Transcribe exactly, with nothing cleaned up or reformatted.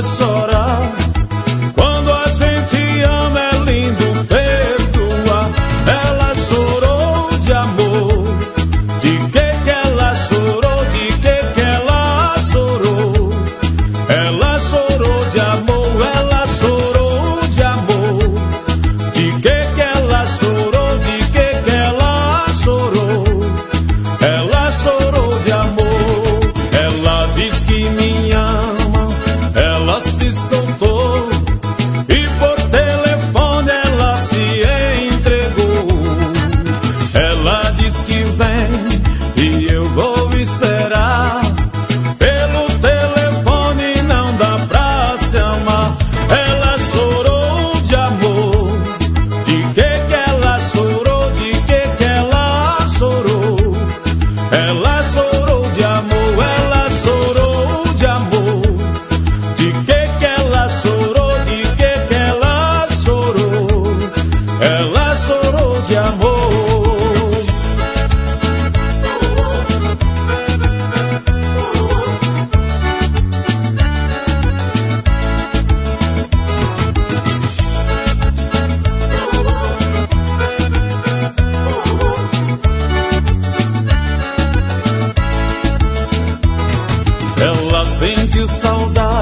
chorar. Quando a gente ama é lindo perdoar. Ela chorou de amor. De que que ela chorou? De que que ela chorou? Ela chorou de amor. Ela chorou de amor. De que que ela chorou? De que que ela chorou? Ela chorou de amor. Ela diz que me ama. Ela se soltou e por telefone ela se entregou. Ela diz que vem e eu vou esperar. Pelo telefone não dá pra se amar. Ela chorou de amor. De que que ela chorou? De que que ela chorou? Ela chorou de amor. Ela chorou de amor. De que que ela chorou? De que que ela chorou? Ela chorou de amor. Ela sente saudade